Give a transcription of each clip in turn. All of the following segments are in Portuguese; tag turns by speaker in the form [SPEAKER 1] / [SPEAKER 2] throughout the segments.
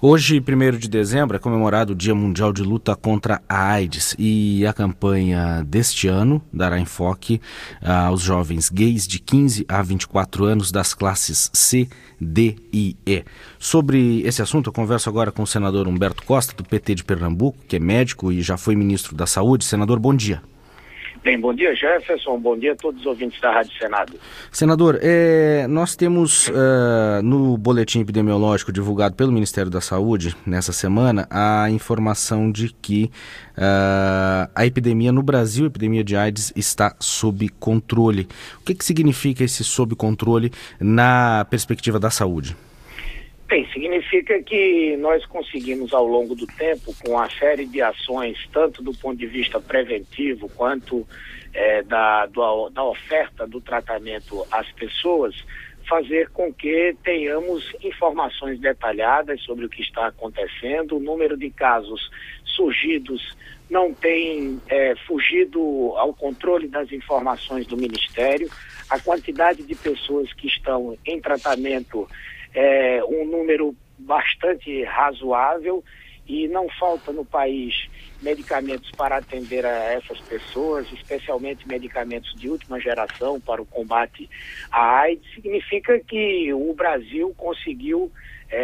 [SPEAKER 1] Hoje, 1º de dezembro, é comemorado o Dia Mundial de Luta contra a AIDS e a campanha deste ano dará enfoque aos jovens gays de 15 a 24 anos das classes C, D e E. Sobre esse assunto, eu converso agora com o senador Humberto Costa, do PT de Pernambuco, que é médico e já foi ministro da Saúde. Senador, bom dia.
[SPEAKER 2] Bem, bom dia, Jefferson, bom dia a todos os ouvintes da Rádio Senado.
[SPEAKER 1] Senador, nós temos no boletim epidemiológico divulgado pelo Ministério da Saúde nessa semana a informação de que a epidemia no Brasil, a epidemia de AIDS, está sob controle. O que significa esse sob controle na perspectiva da saúde?
[SPEAKER 2] Bem, significa que nós conseguimos ao longo do tempo, com uma série de ações, tanto do ponto de vista preventivo quanto da oferta do tratamento às pessoas, fazer com que tenhamos informações detalhadas sobre o que está acontecendo. O número de casos surgidos não tem fugido ao controle das informações do Ministério. A quantidade de pessoas que estão em tratamento é um número bastante razoável e não falta no país medicamentos para atender a essas pessoas, especialmente medicamentos de última geração para o combate à AIDS. Significa que o Brasil conseguiu,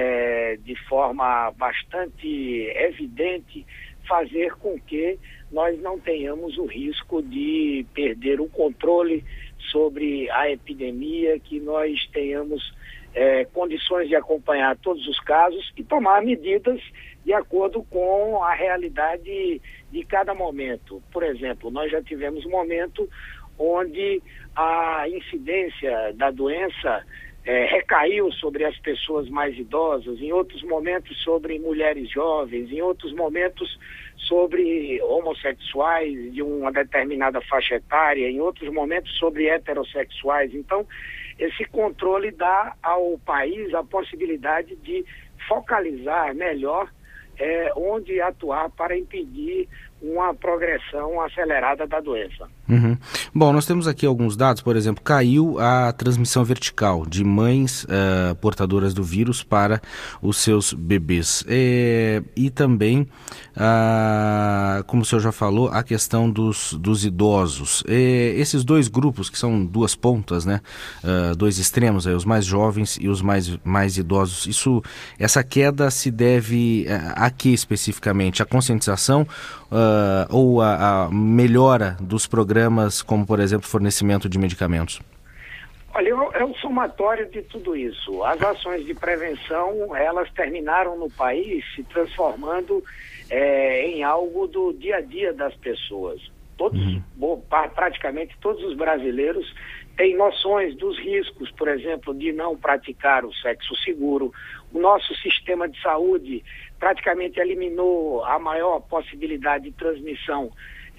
[SPEAKER 2] de forma bastante evidente, fazer com que nós não tenhamos o risco de perder o controle sobre a epidemia, que nós tenhamos condições de acompanhar todos os casos e tomar medidas de acordo com a realidade de cada momento. Por exemplo, nós já tivemos um momento onde a incidência da doença recaiu sobre as pessoas mais idosas, em outros momentos sobre mulheres jovens, em outros momentos sobre homossexuais de uma determinada faixa etária, em outros momentos sobre heterossexuais. Então, esse controle dá ao país a possibilidade de focalizar melhor onde atuar para impedir uma progressão acelerada da doença.
[SPEAKER 1] Uhum. Bom, nós temos aqui alguns dados, por exemplo, caiu a transmissão vertical de mães portadoras do vírus para os seus bebês. E também, como o senhor já falou, a questão dos idosos. Esses dois grupos, que são duas pontas, né? Dois extremos, os mais jovens e os mais idosos, essa queda se deve a que especificamente? A conscientização ou a melhora dos programas, como, por exemplo, fornecimento de medicamentos?
[SPEAKER 2] Olha, é um somatório de tudo isso. As ações de prevenção, elas terminaram no país se transformando em algo do dia a dia das pessoas. Praticamente todos os brasileiros têm noções dos riscos, por exemplo, de não praticar o sexo seguro. O nosso sistema de saúde praticamente eliminou a maior possibilidade de transmissão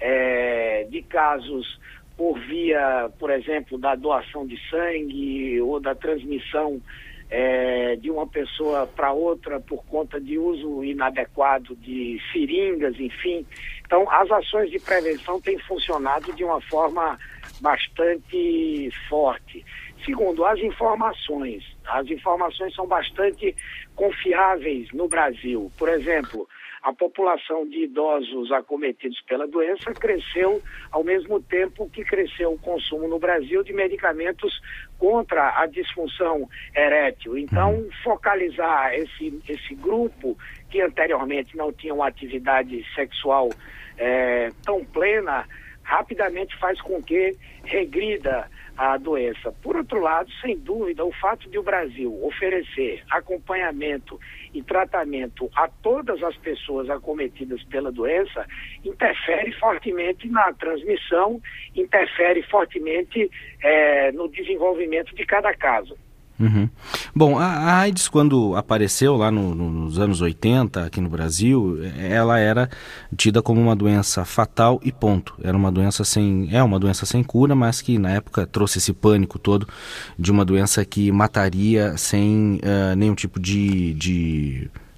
[SPEAKER 2] de casos por via, por exemplo, da doação de sangue ou da transmissão de uma pessoa para outra por conta de uso inadequado de seringas, enfim. Então, as ações de prevenção têm funcionado de uma forma bastante forte. Segundo, as informações são bastante confiáveis no Brasil. Por exemplo, a população de idosos acometidos pela doença cresceu ao mesmo tempo que cresceu o consumo no Brasil de medicamentos contra a disfunção erétil. Então, focalizar esse grupo que anteriormente não tinha uma atividade sexual tão plena, rapidamente faz com que regrida a doença. Por outro lado, sem dúvida, o fato de o Brasil oferecer acompanhamento e tratamento a todas as pessoas acometidas pela doença interfere fortemente na transmissão, interfere fortemente no desenvolvimento de cada caso.
[SPEAKER 1] Uhum. Bom, a AIDS, quando apareceu lá nos anos 80 aqui no Brasil, ela era tida como uma doença fatal e ponto. Era uma doença uma doença sem cura, mas que na época trouxe esse pânico todo de uma doença que mataria sem nenhum tipo de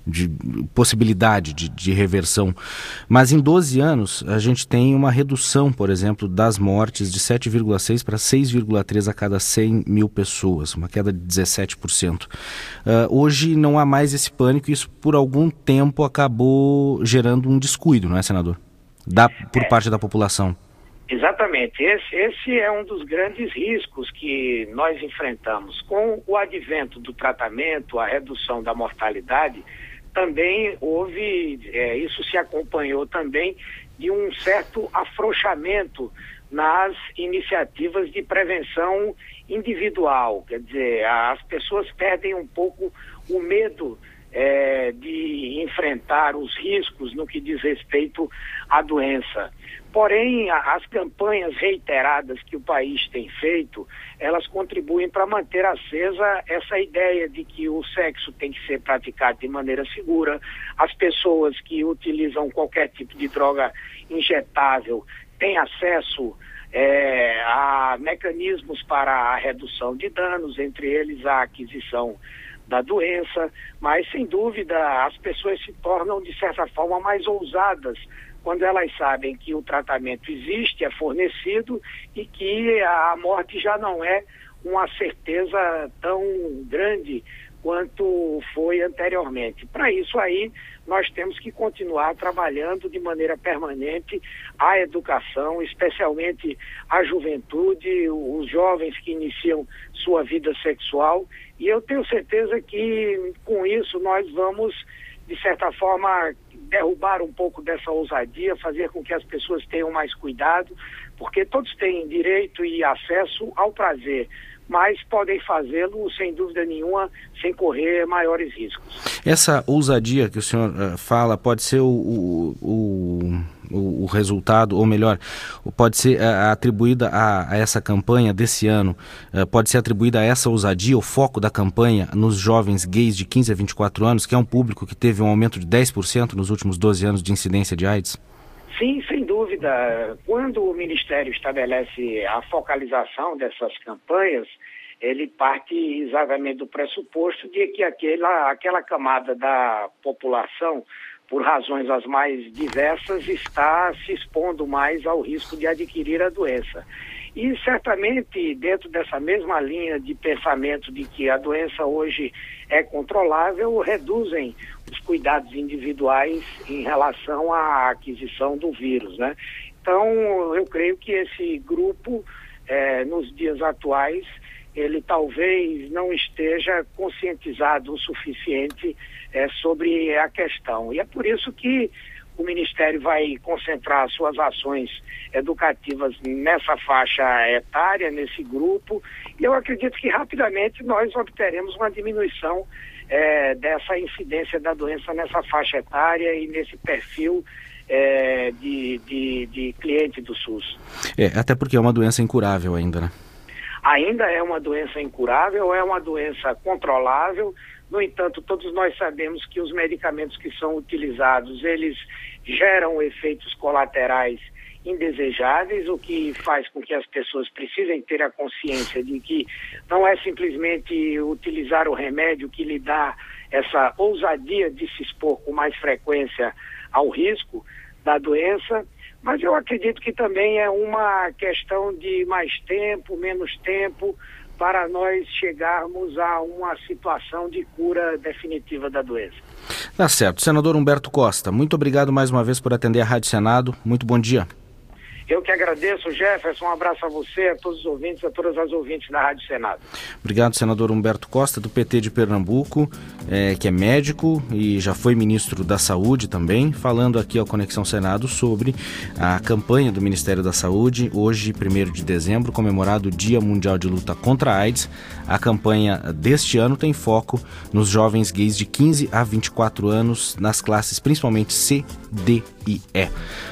[SPEAKER 1] de possibilidade de reversão. Mas em 12 anos a gente tem uma redução, por exemplo, das mortes de 7,6 para 6,3 a cada 100 mil pessoas, uma queda de 17%. Hoje não há mais esse pânico e isso por algum tempo acabou gerando um descuido, não é, senador? Por parte da população.
[SPEAKER 2] Exatamente, esse é um dos grandes riscos que nós enfrentamos. Com o advento do tratamento, a redução da mortalidade, também houve, isso se acompanhou também de um certo afrouxamento nas iniciativas de prevenção individual. Quer dizer, as pessoas perdem um pouco o medo de enfrentar os riscos no que diz respeito à doença. Porém, as campanhas reiteradas que o país tem feito, elas contribuem para manter acesa essa ideia de que o sexo tem que ser praticado de maneira segura, as pessoas que utilizam qualquer tipo de droga injetável têm acesso a mecanismos para a redução de danos, entre eles a aquisição da doença, mas sem dúvida as pessoas se tornam de certa forma mais ousadas quando elas sabem que o tratamento existe, é fornecido e que a morte já não é uma certeza tão grande quanto foi anteriormente. Para isso aí, nós temos que continuar trabalhando de maneira permanente a educação, especialmente a juventude, os jovens que iniciam sua vida sexual, e eu tenho certeza que com isso nós vamos, de certa forma, derrubar um pouco dessa ousadia, fazer com que as pessoas tenham mais cuidado, porque todos têm direito e acesso ao prazer, mas podem fazê-lo, sem dúvida nenhuma, sem correr maiores riscos.
[SPEAKER 1] Essa ousadia que o senhor fala pode ser o resultado, ou melhor, pode ser atribuída a essa campanha desse ano, pode ser atribuída a essa ousadia, o foco da campanha nos jovens gays de 15 a 24 anos, que é um público que teve um aumento de 10% nos últimos 12 anos de incidência de AIDS?
[SPEAKER 2] Sim, sem dúvida. Quando o Ministério estabelece a focalização dessas campanhas, ele parte exatamente do pressuposto de que aquela camada da população, por razões as mais diversas, está se expondo mais ao risco de adquirir a doença. E certamente, dentro dessa mesma linha de pensamento de que a doença hoje é controlável, reduzem os cuidados individuais em relação à aquisição do vírus, né? Então, eu creio que esse grupo, nos dias atuais, ele talvez não esteja conscientizado o suficiente sobre a questão. E é por isso que o Ministério vai concentrar suas ações educativas nessa faixa etária, nesse grupo, e eu acredito que rapidamente nós obteremos uma diminuição dessa incidência da doença nessa faixa etária e nesse perfil de cliente do SUS.
[SPEAKER 1] Até porque é uma doença incurável ainda, né?
[SPEAKER 2] Ainda é uma doença incurável, é uma doença controlável. No entanto, todos nós sabemos que os medicamentos que são utilizados, eles geram efeitos colaterais indesejáveis, o que faz com que as pessoas precisem ter a consciência de que não é simplesmente utilizar o remédio que lhe dá essa ousadia de se expor com mais frequência ao risco da doença, mas eu acredito que também é uma questão de mais tempo, menos tempo, para nós chegarmos a uma situação de cura definitiva da doença.
[SPEAKER 1] Tá certo. Senador Humberto Costa, muito obrigado mais uma vez por atender a Rádio Senado. Muito bom dia.
[SPEAKER 2] Eu que agradeço, Jefferson. Um abraço a você, a todos os ouvintes, a todas as ouvintes da Rádio Senado.
[SPEAKER 1] Obrigado, senador Humberto Costa, do PT de Pernambuco, que é médico e já foi ministro da Saúde também, falando aqui ao Conexão Senado sobre a campanha do Ministério da Saúde, hoje, 1º de dezembro, comemorado o Dia Mundial de Luta contra a AIDS. A campanha deste ano tem foco nos jovens gays de 15 a 24 anos, nas classes principalmente C, D e E.